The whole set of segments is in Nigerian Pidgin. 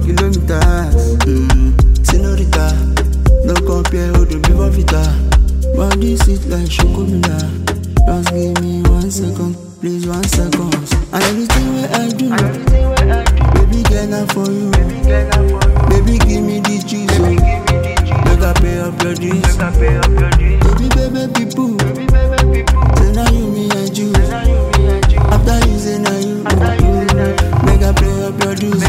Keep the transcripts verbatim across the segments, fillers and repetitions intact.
kilometers. Mm, senorita, no compare who the live of vita. Body sweet like chocolate. Just give me one second, please one second. And everything what I do, baby girl now for you. Baby give me the juice, oh. Make I pay up your dues. Baby baby people, say now you me and you. After you say now you, make I pay up your dues,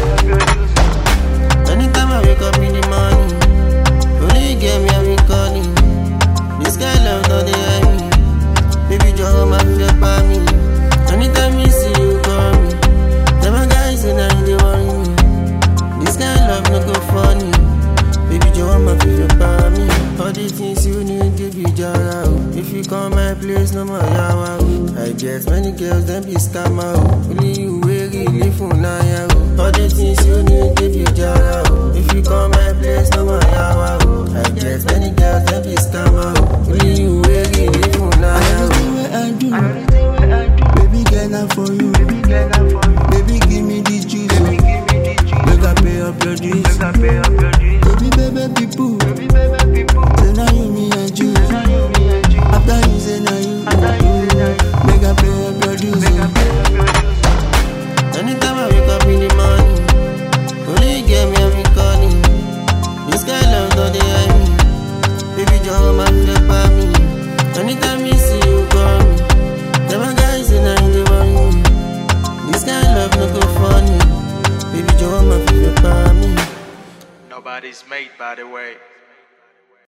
oh. Anytime I wake up in the morning, only you get me I be calling. This guy love no dey hide me. Baby Joe my feel by me. Anytime you see you call me, tell my guys say now you dey worry me. This guy love no go funny. Baby Joe my feel by me. All the things you need to be jara. If you come my place no more yawa. I get many girls them be scammer. Only you wey really fun na ya. All the things you need to be jara. If you come my place no more yawa. I get many girls them be scammer. Only you wey really fun na ya. Everything what I do, baby girl now for you. Baby give me the juice, oh. Make I pay up your dues. Baby baby people, say now you me and you. After you say now you, make I pay up your dues, oh. Anytime I wake up in the morning, only you get me I be calling. This guy love no dey hide me. Baby Joe my feel by me. Anytime you see you call me, tell my guys say now you dey worry me. This guy love no go funny. Baby Joe my feel by me. Nobody's made by the way.